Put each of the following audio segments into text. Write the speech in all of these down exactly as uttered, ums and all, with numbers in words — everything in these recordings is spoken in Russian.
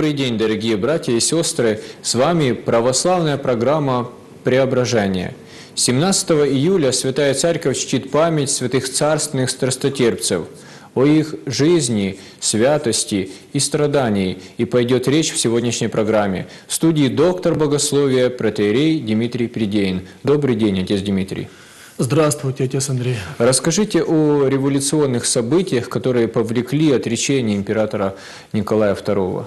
Добрый день, дорогие братья и сестры! С вами православная программа «Преображение». семнадцатого июля Святая Церковь чтит память святых царственных страстотерпцев. О их жизни, святости и страдании и пойдет речь в сегодняшней программе. В студии доктор богословия, протоиерей Дмитрий Придеин. Добрый день, отец Дмитрий. Здравствуйте, отец Андрей. Расскажите о революционных событиях, которые повлекли отречение императора Николая второго.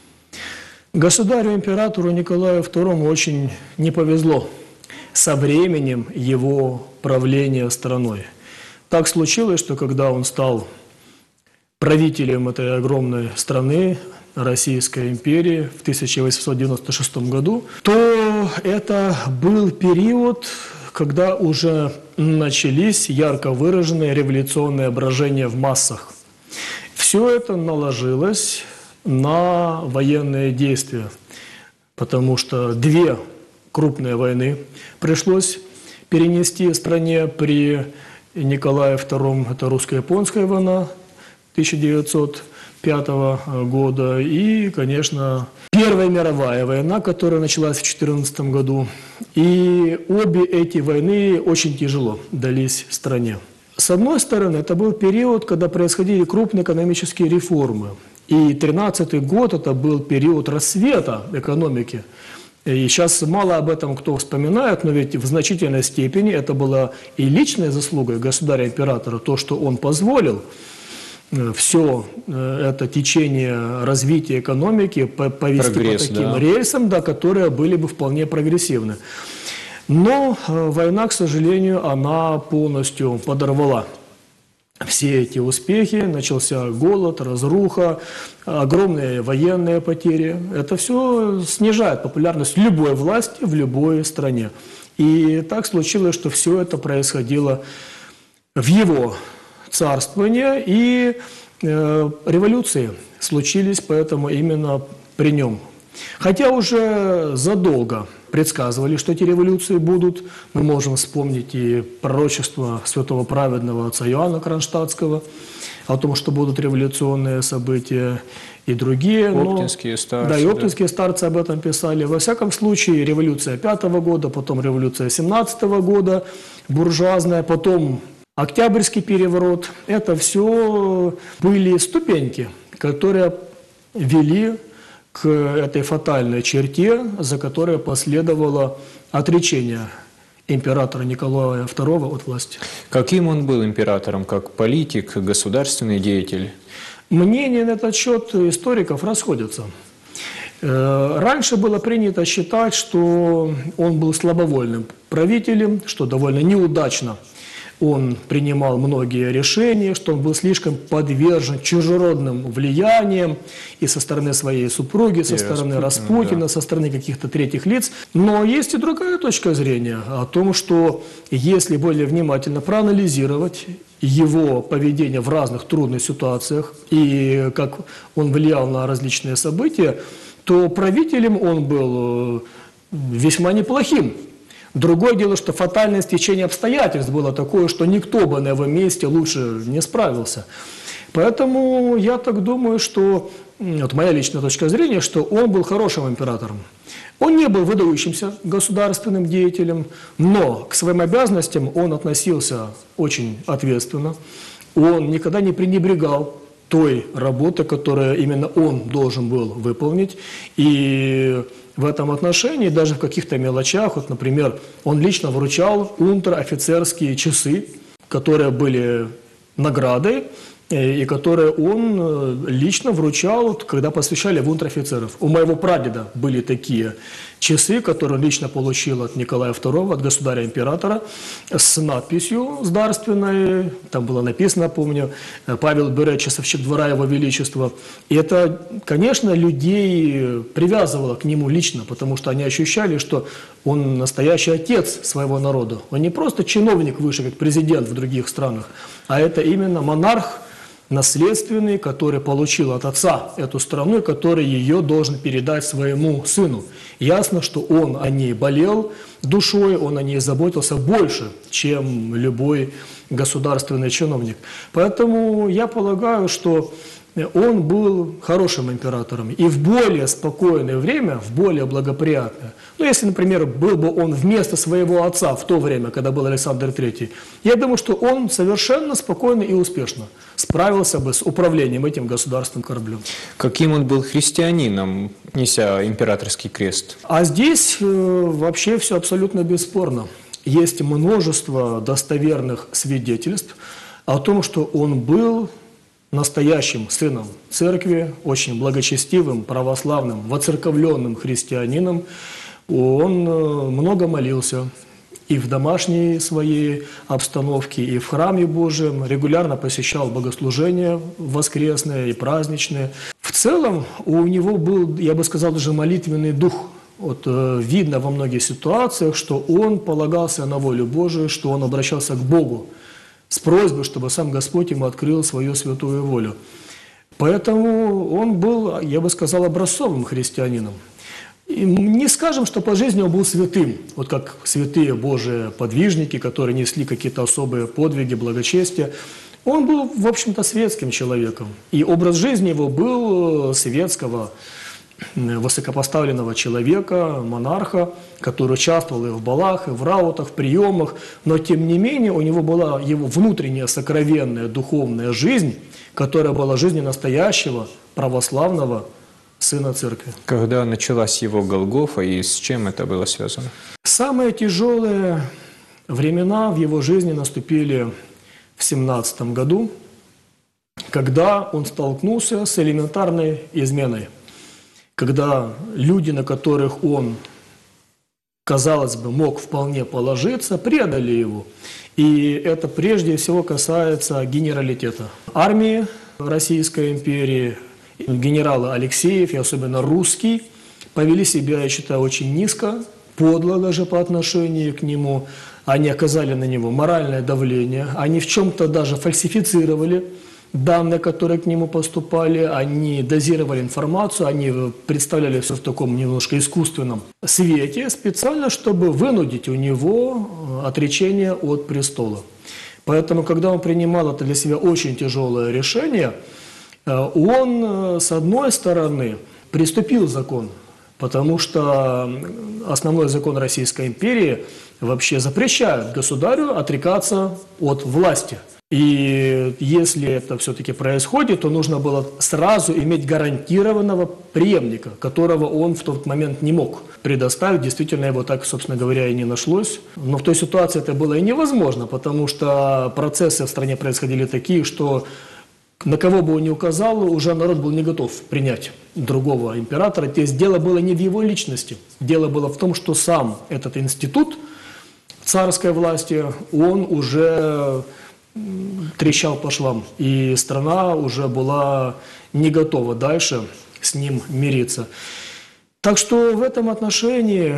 Государю-императору Николаю второму очень не повезло со временем его правления страной. Так случилось, что когда он стал правителем этой огромной страны, Российской империи, в тысяча восемьсот девяносто шестом году, то это был период, когда уже начались ярко выраженные революционные брожения в массах. Все это наложилось на военные действия, потому что две крупные войны пришлось перенести стране при Николае втором. Это русско-японская война тысяча девятьсот пятого года и, конечно, Первая мировая война, которая началась в две тысячи четырнадцатом году. И обе эти войны очень тяжело дались стране. С одной стороны, это был период, когда происходили крупные экономические реформы. И тринадцатый год – это был период рассвета экономики. И сейчас мало об этом кто вспоминает, но ведь в значительной степени это была и личная заслуга государя-императора, то, что он позволил все это течение развития экономики повести Прогресс, по таким да. рельсам, да, которые были бы вполне прогрессивны. Но война, к сожалению, она полностью подорвала все эти успехи. Начался голод, разруха, огромные военные потери. Это все снижает популярность любой власти в любой стране. И так случилось, что все это происходило в его царствования, и э, революции случились поэтому именно при нем. Хотя уже задолго предсказывали, что эти революции будут. Мы можем вспомнить и пророчество святого праведного отца Иоанна Кронштадтского о том, что будут революционные события и другие. Оптинские старцы. Да, и оптинские да. старцы об этом писали. Во всяком случае, революция пятого года, потом революция семнадцатого года, буржуазная, потом Октябрьский переворот – это все были ступеньки, которые вели к этой фатальной черте, за которой последовало отречение императора Николая второго от власти. Каким он был императором, как политик, государственный деятель? Мнения на этот счет историков расходятся. Раньше было принято считать, что он был слабовольным правителем, что довольно неудачно он принимал многие решения, что он был слишком подвержен чужеродным влияниям и со стороны своей супруги, со и стороны Распутина, Распутина да. со стороны каких-то третьих лиц. Но есть и другая точка зрения о том, что если более внимательно проанализировать его поведение в разных трудных ситуациях и как он влиял на различные события, то правителем он был весьма неплохим. Другое дело, что фатальное стечение обстоятельств было такое, что никто бы на его месте лучше не справился. Поэтому я так думаю, что, вот моя личная точка зрения, что он был хорошим императором. Он не был выдающимся государственным деятелем, но к своим обязанностям он относился очень ответственно. Он никогда не пренебрегал той работы, которую именно он должен был выполнить. И в этом отношении, даже в каких-то мелочах, вот, например, он лично вручал унтер-офицерские часы, которые были наградой, и которые он лично вручал, когда посвящали в унтер-офицеров. У моего прадеда были такие часы, которые он лично получил от Николая второго, от государя-императора, с надписью с дарственной, там было написано, помню, Павел Бере, часовщик двора Его Величества. И это, конечно, людей привязывало к нему лично, потому что они ощущали, что он настоящий отец своего народа. Он не просто чиновник выше, как президент в других странах, а это именно монарх, наследственный, который получил от отца эту страну, и который ее должен передать своему сыну. Ясно, что он о ней болел душой, он о ней заботился больше, чем любой государственный чиновник. Поэтому я полагаю, что он был хорошим императором. И в более спокойное время, в более благоприятное, ну, если, например, был бы он вместо своего отца в то время, когда был Александр Третий, я думаю, что он совершенно спокойно и успешно справился бы с управлением этим государственным кораблем. Каким он был христианином, неся императорский крест? А здесь э, вообще все абсолютно бесспорно. Есть множество достоверных свидетельств о том, что он был настоящим сыном церкви, очень благочестивым, православным, воцерковленным христианином. Он много молился и в домашней своей обстановке, и в храме Божьем, регулярно посещал богослужения воскресные и праздничные. В целом у него был, я бы сказал, даже молитвенный дух. Вот, э, видно во многих ситуациях, что он полагался на волю Божию, что он обращался к Богу с просьбой, чтобы сам Господь ему открыл свою святую волю. Поэтому он был, я бы сказал, образцовым христианином. И не скажем, что по жизни он был святым, вот как святые Божии подвижники, которые несли какие-то особые подвиги, благочестия. Он был, в общем-то, светским человеком. И образ жизни его был светского, высокопоставленного человека, монарха, который участвовал и в балах, и в раутах, в приемах, но тем не менее у него была его внутренняя сокровенная духовная жизнь, которая была жизнью настоящего православного сына церкви. Когда началась его Голгофа и с чем это было связано? Самые тяжелые времена в его жизни наступили в семнадцатом году, когда он столкнулся с элементарной изменой. Когда люди, на которых он, казалось бы, мог вполне положиться, предали его. И это прежде всего касается генералитета. Армии Российской империи, генералы Алексеев, и особенно русский, повели себя, я считаю, очень низко, подло даже по отношению к нему. Они оказали на него моральное давление, они в чем-то даже фальсифицировали данные, которые к нему поступали, они дозировали информацию, они представляли все в таком немножко искусственном свете, специально, чтобы вынудить у него отречение от престола. Поэтому, когда он принимал это для себя очень тяжелое решение, он, с одной стороны, приступил закон, потому что основной закон Российской империи вообще запрещает государю отрекаться от власти. И если это все-таки происходит, то нужно было сразу иметь гарантированного преемника, которого он в тот момент не мог предоставить. Действительно, его так, собственно говоря, и не нашлось. Но в той ситуации это было и невозможно, потому что процессы в стране происходили такие, что на кого бы он ни указал, уже народ был не готов принять другого императора. То есть дело было не в его личности. Дело было в том, что сам этот институт царской власти, он уже трещал по швам, и страна уже была не готова дальше с ним мириться. Так что в этом отношении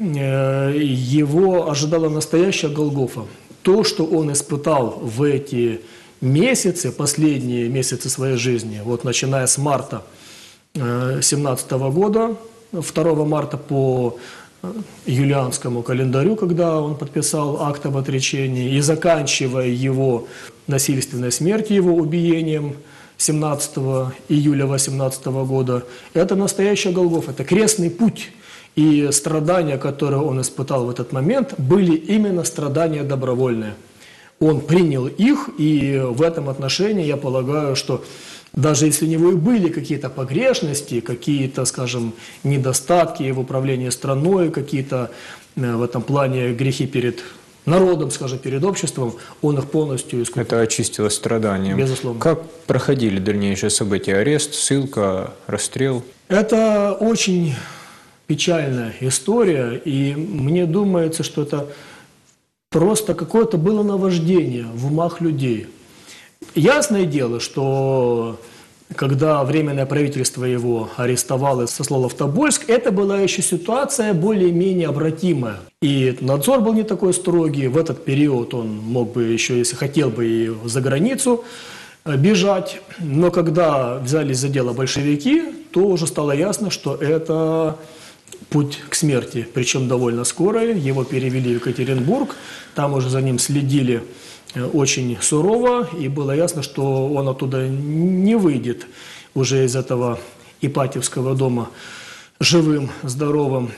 его ожидала настоящая Голгофа. То, что он испытал в эти месяцы, последние месяцы своей жизни, вот начиная с марта семнадцатого года, второго марта по юлианскому календарю, когда он подписал акт об отречении, и заканчивая его насильственной смертью, его убиением семнадцатого июля восемнадцатого года, это настоящая Голгофа, это крестный путь. И страдания, которые он испытал в этот момент, были именно страдания добровольные. Он принял их, и в этом отношении я полагаю, что даже если у него и были какие-то погрешности, какие-то, скажем, недостатки в управлении страной, какие-то в этом плане грехи перед народом, скажем, перед обществом, он их полностью искупил. Это очистило страданием. Безусловно. Как проходили дальнейшие события? Арест, ссылка, расстрел? Это очень печальная история, и мне думается, что это просто какое-то было наваждение в умах людей. Ясное дело, что когда Временное правительство его арестовало и сослало в Тобольск, это была еще ситуация более-менее обратимая. И надзор был не такой строгий. В этот период он мог бы еще, если хотел бы, и за границу бежать. Но когда взялись за дело большевики, то уже стало ясно, что это путь к смерти. Причем довольно скорый. Его перевели в Екатеринбург. Там уже за ним следили очень сурово, и было ясно, что он оттуда не выйдет уже из этого Ипатьевского дома живым, здоровым.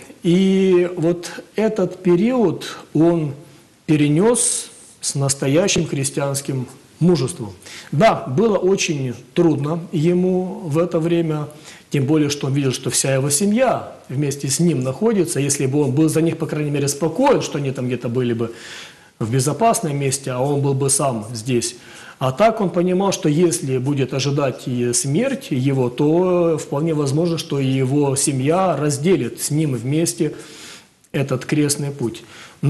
И вот этот период он перенес с настоящим христианским мужеством. Да, было очень трудно ему в это время, тем более, что он видел, что вся его семья вместе с ним находится. Если бы он был за них, по крайней мере, спокоен, что они там где-то были бы в безопасном месте, а он был бы сам здесь. А так он понимал, что если будет ожидать и смерть его, то вполне возможно, что и его семья разделит с ним вместе этот крестный путь.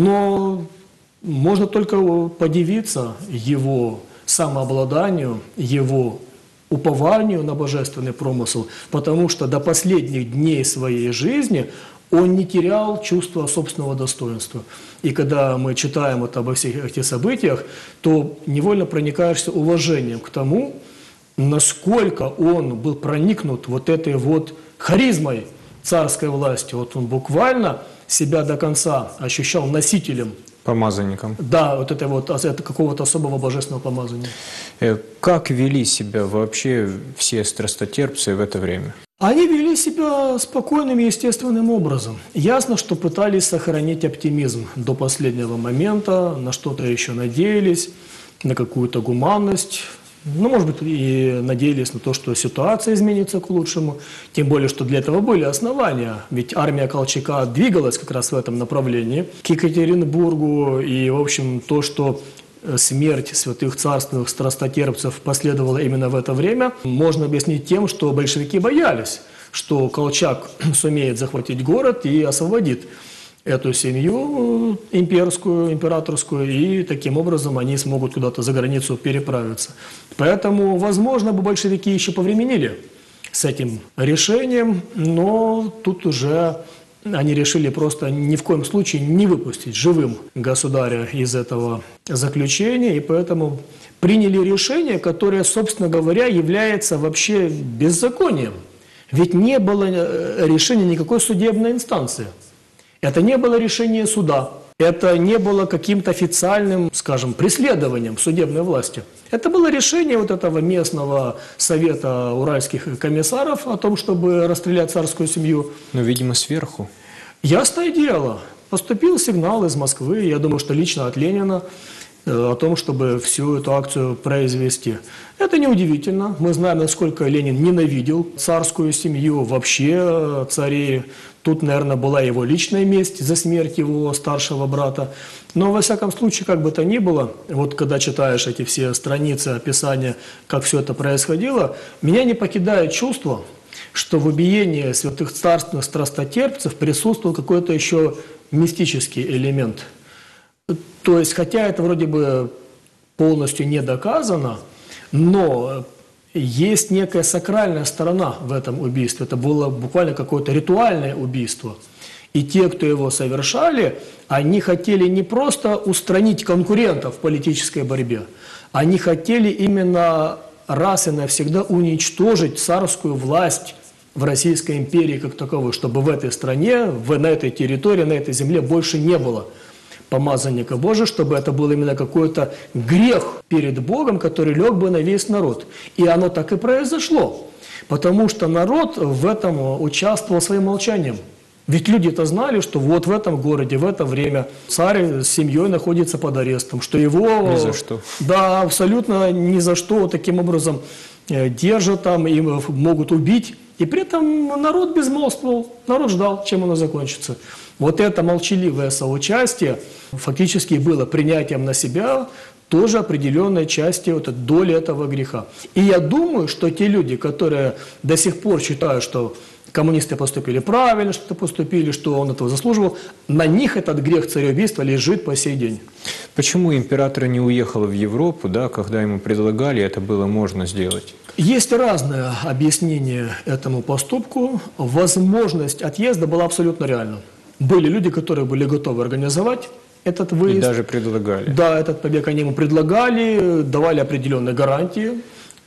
Но можно только подивиться его самообладанию, его упованию на божественный промысел, потому что до последних дней своей жизни он не терял чувства собственного достоинства. И когда мы читаем вот обо всех этих событиях, то невольно проникаешься уважением к тому, насколько он был проникнут вот этой вот харизмой царской власти. Вот он буквально себя до конца ощущал носителем. Помазанником. Да, вот это вот это какого-то особого божественного помазания. Как вели себя вообще все страстотерпцы в это время? Они вели себя спокойным и естественным образом. Ясно, что пытались сохранить оптимизм до последнего момента, на что-то еще надеялись, на какую-то гуманность. Ну, может быть, и надеялись на то, что ситуация изменится к лучшему. Тем более, что для этого были основания. Ведь армия Колчака двигалась как раз в этом направлении к Екатеринбургу. И, в общем, то, что смерть святых царственных страстотерпцев последовала именно в это время, можно объяснить тем, что большевики боялись, что Колчак сумеет захватить город и освободит эту семью имперскую, императорскую, и таким образом они смогут куда-то за границу переправиться. Поэтому, возможно, бы большевики еще повременили с этим решением, но тут уже они решили просто ни в коем случае не выпустить живым государя из этого заключения, и поэтому приняли решение, которое, собственно говоря, является вообще беззаконием. Ведь не было решения никакой судебной инстанции. Это не было решение суда. Это не было каким-то официальным, скажем, преследованием судебной власти. Это было решение вот этого местного совета уральских комиссаров о том, чтобы расстрелять царскую семью. Ну, видимо, сверху. Ясное дело. Поступил сигнал из Москвы, я думаю, что лично от Ленина, о том, чтобы всю эту акцию произвести. Это неудивительно. Мы знаем, насколько Ленин ненавидел царскую семью, вообще царей. Тут, наверное, была его личная месть за смерть его старшего брата. Но, во всяком случае, как бы то ни было, вот когда читаешь эти все страницы описания, как все это происходило, меня не покидает чувство, что в убиении святых царственных страстотерпцев присутствовал какой-то еще мистический элемент. То есть, хотя это вроде бы полностью не доказано, но есть некая сакральная сторона в этом убийстве. Это было буквально какое-то ритуальное убийство. И те, кто его совершали, они хотели не просто устранить конкурентов в политической борьбе, они хотели именно раз и навсегда уничтожить царскую власть в Российской империи как таковой, чтобы в этой стране, в, на этой территории, на этой земле больше не было помазанника Божия, чтобы это был именно какой-то грех перед Богом, который лег бы на весь народ. И оно так и произошло, потому что народ в этом участвовал своим молчанием. Ведь люди-то знали, что вот в этом городе, в это время царь с семьей находится под арестом, что его... Ни за что. Да, абсолютно ни за что таким образом держат там, и могут убить. И при этом народ безмолвствовал, народ ждал, чем оно закончится. Вот это молчаливое соучастие фактически было принятием на себя тоже определенной части вот, доли этого греха. И я думаю, что те люди, которые до сих пор считают, что коммунисты поступили правильно, что поступили, что он этого заслуживал, на них этот грех цареубийства лежит по сей день. Почему император не уехал в Европу, да, когда ему предлагали, это было можно сделать? Есть разное объяснение этому поступку. Возможность отъезда была абсолютно реальна. Были люди, которые были готовы организовать этот выезд. И даже предлагали. Да, этот побег они ему предлагали, давали определенные гарантии,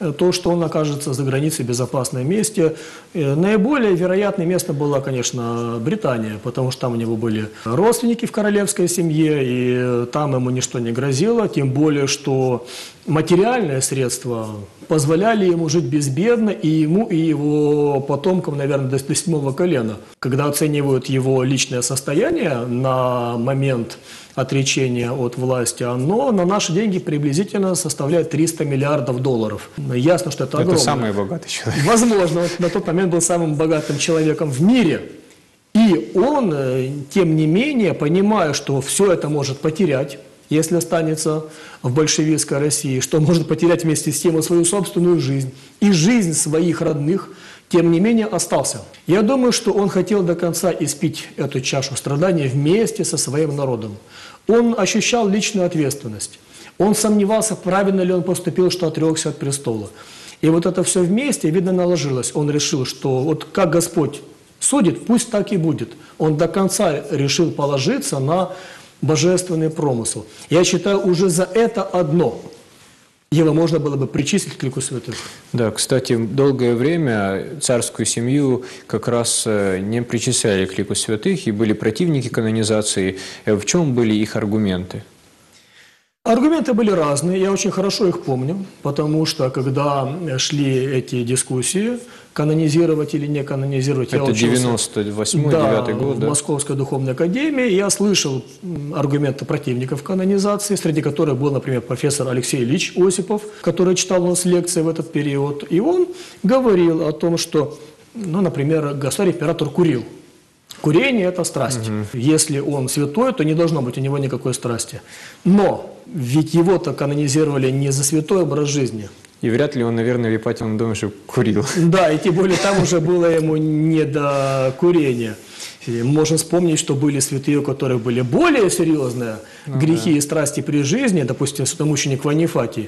то, что он окажется за границей в безопасном месте. Наиболее вероятным местом была, конечно, Британия, потому что там у него были родственники в королевской семье, и там ему ничто не грозило, тем более, что материальные средства позволяли ему жить безбедно, и ему, и его потомкам, наверное, до седьмого колена. Когда оценивают его личное состояние на момент отречения от власти, оно на наши деньги приблизительно составляет триста миллиардов долларов. Ясно, что это огромно. Это самый богатый человек. Возможно, он на тот момент был самым богатым человеком в мире. И он, тем не менее, понимая, что все это может потерять, если останется в большевистской России, что может потерять вместе с тем свою собственную жизнь и жизнь своих родных, тем не менее остался. Я думаю, что он хотел до конца испить эту чашу страданий вместе со своим народом. Он ощущал личную ответственность. Он сомневался, правильно ли он поступил, что отрекся от престола. И вот это все вместе, видно, наложилось. Он решил, что вот как Господь судит, пусть так и будет. Он до конца решил положиться на божественный промысел. Я считаю, уже за это одно его можно было бы причислить к лику святых. Да, кстати, долгое время царскую семью как раз не причисляли к лику святых, и были противники канонизации. В чем были их аргументы? Аргументы были разные, я очень хорошо их помню, потому что когда шли эти дискуссии, канонизировать или не канонизировать, это девяносто восьмой девятый год, да, в Московской духовной академии, я слышал аргументы противников канонизации, среди которых был, например, профессор Алексей Ильич Осипов, который читал у нас лекции в этот период, и он говорил о том, что, ну, например, государь-император курил. Курение – это страсть. Угу. Если он святой, то не должно быть у него никакой страсти. Но ведь его-то канонизировали не за святой образ жизни. И вряд ли он, наверное, в Ипатьевом доме же курил. Да, и тем более там уже было ему не до курения. Можно вспомнить, что были святые, у которых были более серьезные ну, грехи да. и страсти при жизни, допустим, святомученик Ванифатий,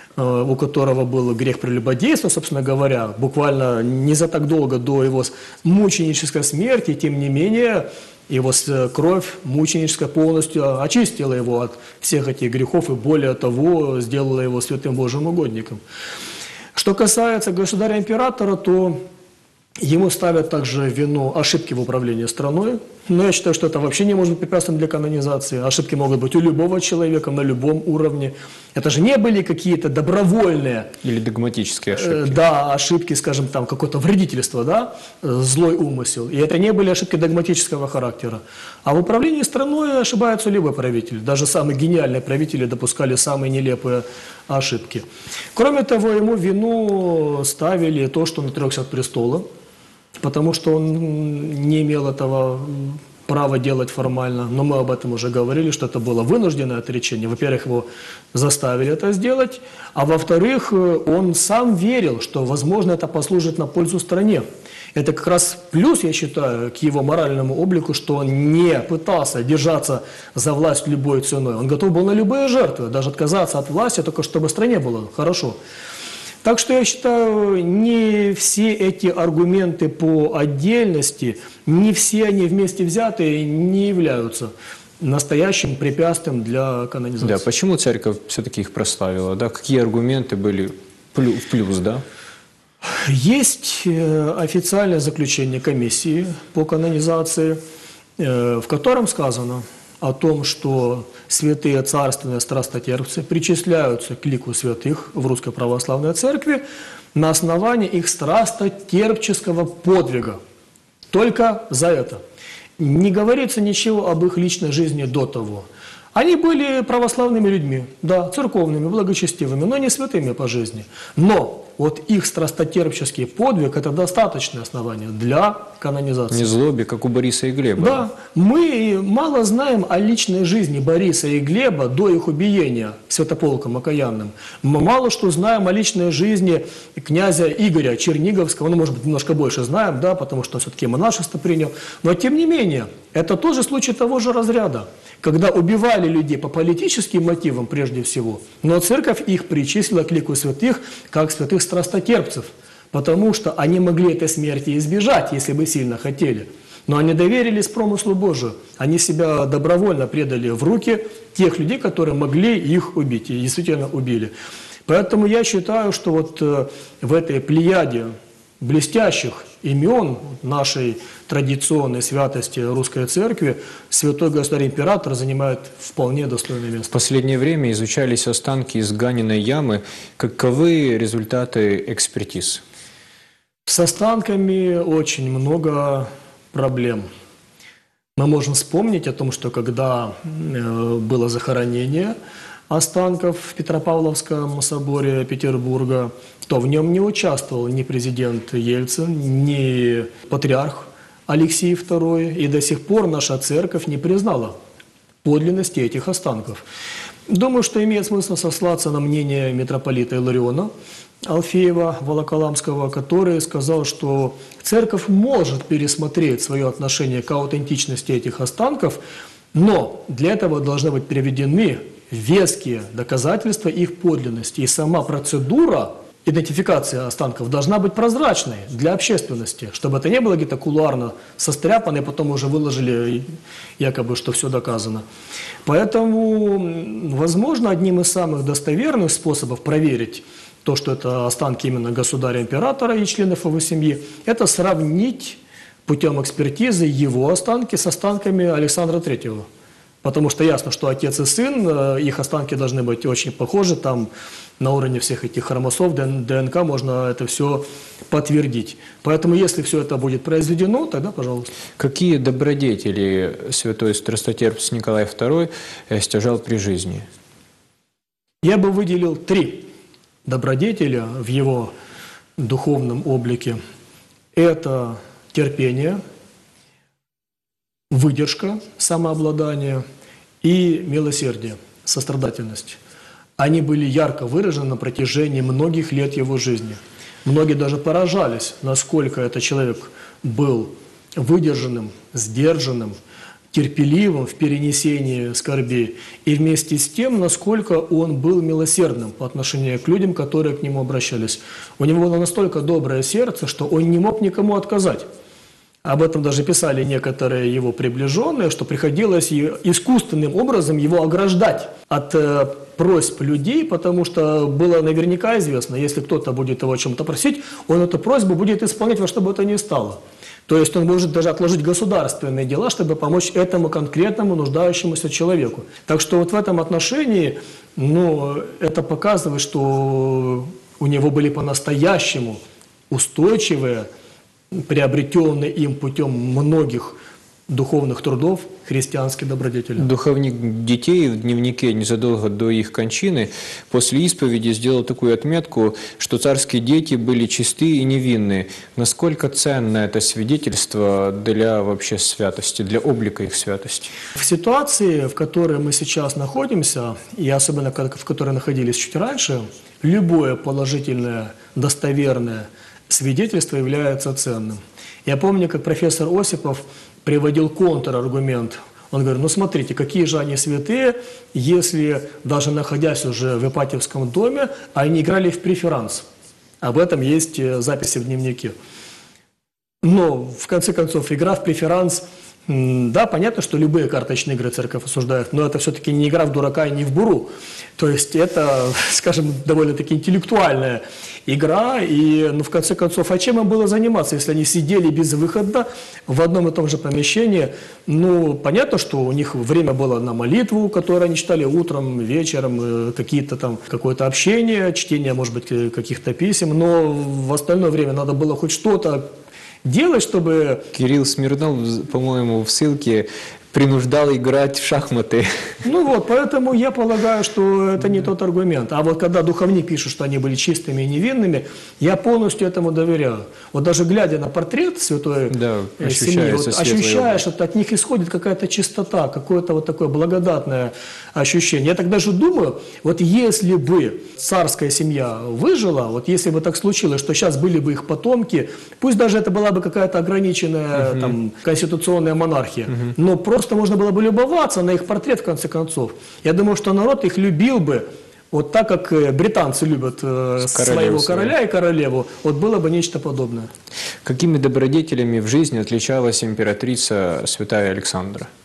у которого был грех прелюбодейства, собственно говоря, буквально не за так долго до его мученической смерти, тем не менее, его кровь мученическая полностью очистила его от всех этих грехов и, более того, сделала его святым Божьим угодником. Что касается государя-императора, то ему ставят также вину ошибки в управлении страной. Но я считаю, что это вообще не может быть препятствием для канонизации. Ошибки могут быть у любого человека на любом уровне. Это же не были какие-то добровольные... Или догматические ошибки. Э, да, ошибки, скажем, там, какое-то вредительство, да, злой умысел. И это не были ошибки догматического характера. А в управлении страной ошибается любой правитель. Даже самые гениальные правители допускали самые нелепые ошибки. Кроме того, ему вину ставили то, что он отрекся от престола, потому что он не имел этого права делать формально. Но мы об этом уже говорили, что это было вынужденное отречение. Во-первых, его заставили это сделать, а во-вторых, он сам верил, что, возможно, это послужит на пользу стране. Это как раз плюс, я считаю, к его моральному облику, что он не пытался держаться за власть любой ценой. Он готов был на любые жертвы, даже отказаться от власти, только чтобы стране было хорошо. Так что я считаю, не все эти аргументы по отдельности, не все они вместе взятые не являются настоящим препятствием для канонизации. Да, почему церковь все-таки их прославила? Да? Какие аргументы были в плюс, да? Есть официальное заключение комиссии по канонизации, в котором сказано о том, что святые царственные страстотерпцы причисляются к лику святых в Русской Православной Церкви на основании их страстотерпческого подвига. Только за это. Не говорится ничего об их личной жизни до того. Они были православными людьми, да, церковными, благочестивыми, но не святыми по жизни. Но вот их страстотерпческий подвиг – это достаточное основание для канонизации. Не злобе, как у Бориса и Глеба. Да, мы мало знаем о личной жизни Бориса и Глеба до их убиения святополком окаянным. Мы мало что знаем о личной жизни князя Игоря Черниговского, ну, может быть, немножко больше знаем, да, потому что все-таки монашество принял. Но, тем не менее, это тоже случай того же разряда, когда убивали людей по политическим мотивам прежде всего, но церковь их причислила к лику святых как святых страстотерпцев, потому что они могли этой смерти избежать, если бы сильно хотели. Но они доверились промыслу Божию, они себя добровольно предали в руки тех людей, которые могли их убить, и действительно убили. Поэтому я считаю, что вот э, в этой плеяде блестящих имен нашей традиционной святости Русской Церкви святой государь-император занимает вполне достойное В место. последнее время изучались останки из Ганиной ямы. Каковы результаты экспертиз? С останками очень много проблем. Мы можем вспомнить о том, что когда э, было захоронение останков в Петропавловском соборе Петербурга, то в нем не участвовал ни президент Ельцин, ни патриарх Алексей второй, и до сих пор наша церковь не признала подлинности этих останков. Думаю, что имеет смысл сослаться на мнение митрополита Илариона Алфеева Волоколамского, который сказал, что церковь может пересмотреть свое отношение к аутентичности этих останков, но для этого должны быть приведены веские доказательства их подлинности. И сама процедура идентификации останков должна быть прозрачной для общественности, чтобы это не было где-то кулуарно состряпано, и потом уже выложили якобы, что все доказано. Поэтому, возможно, одним из самых достоверных способов проверить то, что это останки именно государя-императора и членов его семьи, это сравнить путем экспертизы его останки с останками Александра Третьего. Потому что ясно, что отец и сын, их останки должны быть очень похожи, там на уровне всех этих хромосом, ДНК можно это все подтвердить. Поэтому если все это будет произведено, тогда пожалуйста. Какие добродетели святой страстотерпец Николай второй стяжал при жизни? Я бы выделил три добродетеля в его духовном облике. Это терпение, выдержка, самообладание и милосердие, сострадательность. Они были ярко выражены на протяжении многих лет его жизни. Многие даже поражались, насколько этот человек был выдержанным, сдержанным, терпеливым в перенесении скорбей, и вместе с тем, насколько он был милосердным по отношению к людям, которые к нему обращались. У него было настолько доброе сердце, что он не мог никому отказать. Об этом даже писали некоторые его приближенные, что приходилось искусственным образом его ограждать от э, просьб людей, потому что было наверняка известно, если кто-то будет его о чем-то просить, он эту просьбу будет исполнять во что бы то ни стало. То есть он может даже отложить государственные дела, чтобы помочь этому конкретному нуждающемуся человеку. Так что вот в этом отношении, ну, это показывает, что у него были по-настоящему устойчивые, приобретенные им путем многих духовных трудов христианские добродетели. Духовник детей в дневнике незадолго до их кончины после исповеди сделал такую отметку, что царские дети были чисты и невинны. Насколько ценно это свидетельство для вообще святости, для облика их святости? В ситуации, в которой мы сейчас находимся, и особенно в которой находились чуть раньше, любое положительное, достоверное свидетельство является ценным. Я помню, как профессор Осипов приводил контраргумент. Он говорит, ну смотрите, какие же они святые, если даже находясь уже в Ипатьевском доме, они играли в преферанс. Об этом есть записи в дневнике. Но, в конце концов, игра в преферанс, да, понятно, что любые карточные игры церковь осуждает, но это все-таки не игра в дурака и не в буру. То есть это, скажем, довольно-таки интеллектуальная игра, и, ну, в конце концов, а чем им было заниматься, если они сидели безвыходно в одном и том же помещении? Ну, понятно, что у них время было на молитву, которую они читали утром, вечером, какие-то там, какое-то общение, чтение, может быть, каких-то писем, но в остальное время надо было хоть что-то делать, чтобы... Кирилл Смирнов, по-моему, в ссылке принуждал играть в шахматы. Ну вот, поэтому я полагаю, что это не тот аргумент. А вот когда духовник пишет, что они были чистыми и невинными, я полностью этому доверяю. Вот даже глядя на портрет святой да, семьи, вот, ощущаешь, область. что от них исходит какая-то чистота, какое-то вот такое благодатное ощущение. Я так даже думаю, вот если бы царская семья выжила, вот если бы так случилось, что сейчас были бы их потомки, пусть даже это была бы какая-то ограниченная угу. там, конституционная монархия, угу. но просто Просто можно было бы любоваться на их портрет, в конце концов. Я думаю, что народ их любил бы, вот так, как британцы любят э, своего короля и королеву. Вот было бы нечто подобное. Какими добродетелями в жизни отличалась императрица святая Александра?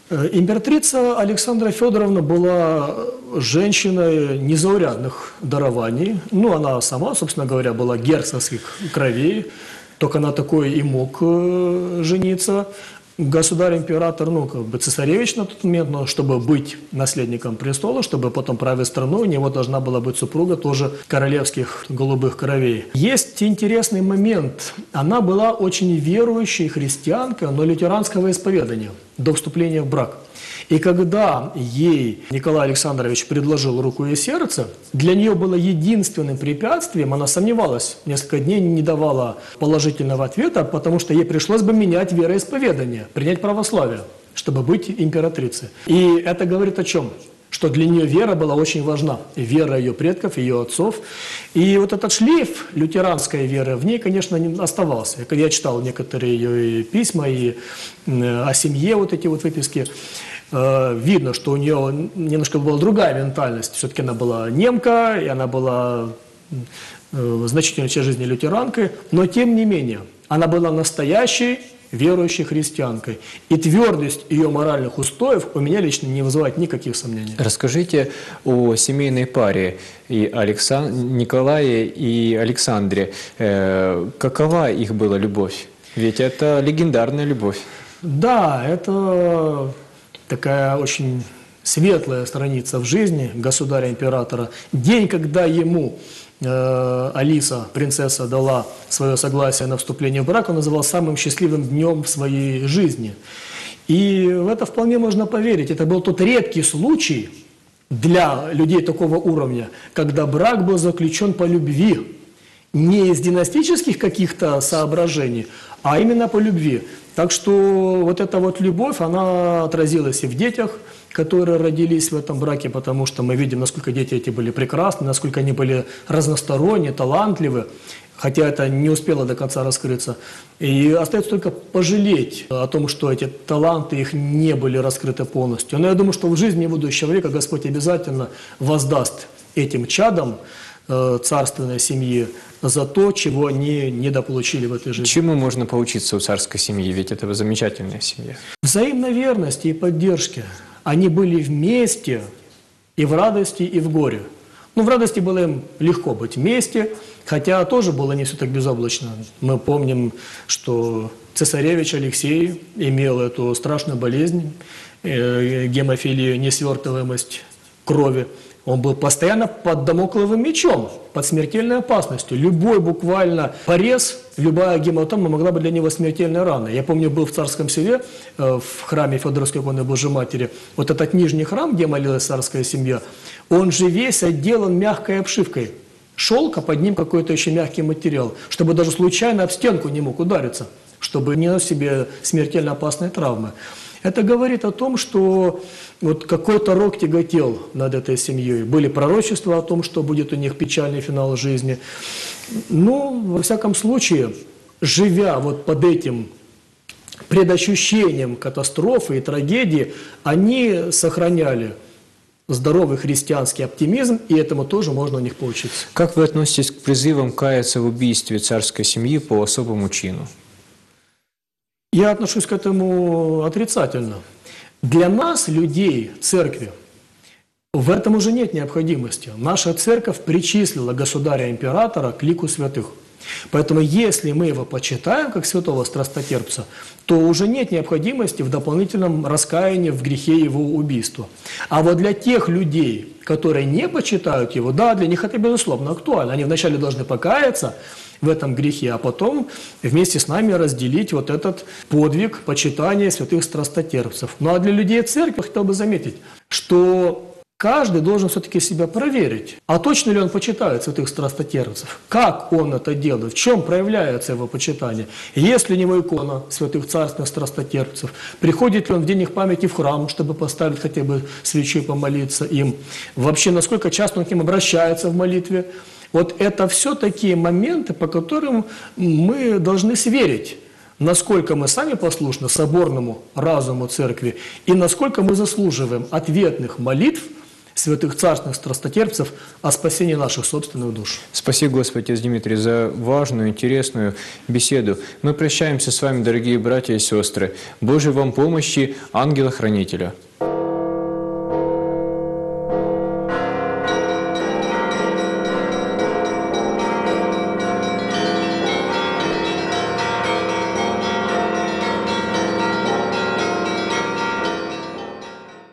Э, Императрица Александра Федоровна была женщиной незаурядных дарований. Ну, она сама, собственно говоря, была герцогских кровей. Только на такой и мог э, жениться государь-император, ну, как бы цесаревич на тот момент, но чтобы быть наследником престола, чтобы потом править страной, у него должна была быть супруга тоже королевских голубых кровей. Есть интересный момент. Она была очень верующей христианкой, но лютеранского исповедания до вступления в брак. И когда ей Николай Александрович предложил руку и сердце, для нее было единственным препятствием, она сомневалась, несколько дней не давала положительного ответа, потому что ей пришлось бы менять вероисповедание, принять православие, чтобы быть императрицей. И это говорит о чем? Что для нее вера была очень важна. И вера ее предков, ее отцов. И вот этот шлейф лютеранской веры в ней, конечно, не оставался. Я читал некоторые ее письма и о семье вот эти вот выписки. Видно, что у нее немножко была другая ментальность. Все-таки она была немка, и она была значительной часть жизни лютеранкой. Но тем не менее, она была настоящей верующей христианкой. И твердость ее моральных устоев у меня лично не вызывает никаких сомнений. Расскажите о семейной паре и Александ... Николае и Александре. Э, какова их была любовь? Ведь это легендарная любовь. Да, это такая очень светлая страница в жизни государя-императора. День, когда ему э, Алиса, принцесса, дала свое согласие на вступление в брак, он называл самым счастливым днем в своей жизни. И в это вполне можно поверить. Это был тот редкий случай для людей такого уровня, когда брак был заключен по любви. Не из династических каких-то соображений, а именно по любви. Так что вот эта вот любовь, она отразилась и в детях, которые родились в этом браке, потому что мы видим, насколько дети эти были прекрасны, насколько они были разносторонние, талантливы, хотя это не успело до конца раскрыться. И остается только пожалеть о том, что эти таланты их не были раскрыты полностью. Но я думаю, что в жизни будущего века Господь обязательно воздаст этим чадам царственной семьи за то, чего они недополучили в этой жизни. Чему можно поучиться у царской семьи? Ведь это замечательная семья. Взаимной верности и поддержки. Они были вместе и в радости, и в горе. Ну, в радости было им легко быть вместе, хотя тоже было не все так безоблачно. Мы помним, что цесаревич Алексей имел эту страшную болезнь, э, гемофилию, несвертываемость крови. Он был постоянно под дамокловым мечом, под смертельной опасностью. Любой буквально порез, любая гематома могла быть для него смертельной раной. Я помню, был в Царском селе, в храме Федоровской иконы Божьей Матери, вот этот нижний храм, где молилась царская семья, он же весь отделан мягкой обшивкой. Шелк, а под ним какой-то еще мягкий материал, чтобы даже случайно об стенку не мог удариться, чтобы не наносить себе смертельно опасные травмы. Это говорит о том, что вот какой-то рок тяготел над этой семьей. Были пророчества о том, что будет у них печальный финал жизни. Но, во всяком случае, живя вот под этим предощущением катастрофы и трагедии, они сохраняли здоровый христианский оптимизм, и этому тоже можно у них поучиться. Как вы относитесь к призывам каяться в убийстве царской семьи по особому чину? Я отношусь к этому отрицательно. Для нас, людей, церкви, в этом уже нет необходимости. Наша церковь причислила государя-императора к лику святых. Поэтому если мы его почитаем как святого страстотерпца, то уже нет необходимости в дополнительном раскаянии в грехе его убийства. А вот для тех людей, которые не почитают его, да, для них это безусловно актуально. Они вначале должны покаяться в этом грехе, а потом вместе с нами разделить вот этот подвиг почитания святых страстотерпцев. Ну а для людей церкви хотел бы заметить, что каждый должен все-таки себя проверить, а точно ли он почитает святых страстотерпцев, как он это делает, в чем проявляется его почитание. Есть ли у него икона святых царственных страстотерпцев, приходит ли он в день их памяти в храм, чтобы поставить хотя бы свечу и помолиться им, вообще насколько часто он к ним обращается в молитве. Вот это все такие моменты, по которым мы должны сверить, насколько мы сами послушны соборному разуму церкви и насколько мы заслуживаем ответных молитв святых царственных страстотерпцев о спасении наших собственных душ. Спасибо, Господи, Отец Дмитрий, за важную, интересную беседу. Мы прощаемся с вами, дорогие братья и сестры. Божьей вам помощи, ангела-хранителя.